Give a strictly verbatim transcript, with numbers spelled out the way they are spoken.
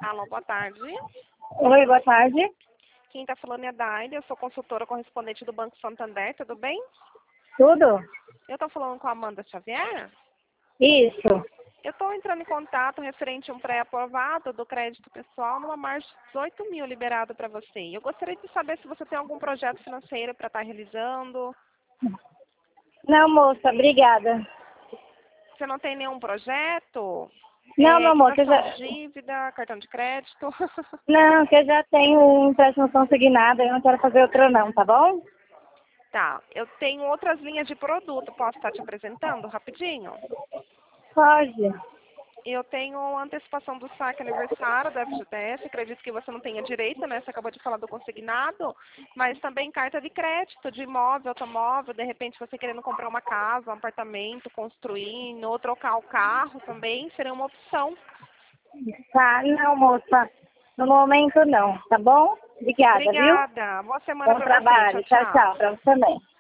Alô, boa tarde. Oi, boa tarde. Quem está falando é a Daide, eu sou consultora correspondente do Banco Santander, tudo bem? Tudo? Eu estou falando com a Amanda Xavier. Isso. Eu estou entrando em contato referente a um pré-aprovado do crédito pessoal numa margem de dezoito mil liberado para você. Eu gostaria de saber se você tem algum projeto financeiro para estar realizando. Não, moça, obrigada. Você não tem nenhum projeto? Não, É, meu amor, que eu quitação já... de dívida, cartão de crédito? Não, que eu já tenho um empréstimo consignado, eu não quero fazer outro não, tá bom? Tá, eu tenho outras linhas de produto, posso estar te apresentando rapidinho? Pode. Eu tenho antecipação do saque aniversário da F G T S, acredito que você não tenha direito, né? Você acabou de falar do consignado, mas também carta de crédito, de imóvel, automóvel, de repente você querendo comprar uma casa, um apartamento, construir, ou trocar o carro também, seria uma opção. Tá, não, moça. No momento não, tá bom? Obrigada, viu? Obrigada, boa semana Bom para você, tchau, trabalho. Tchau, tchau. tchau. Pra você também.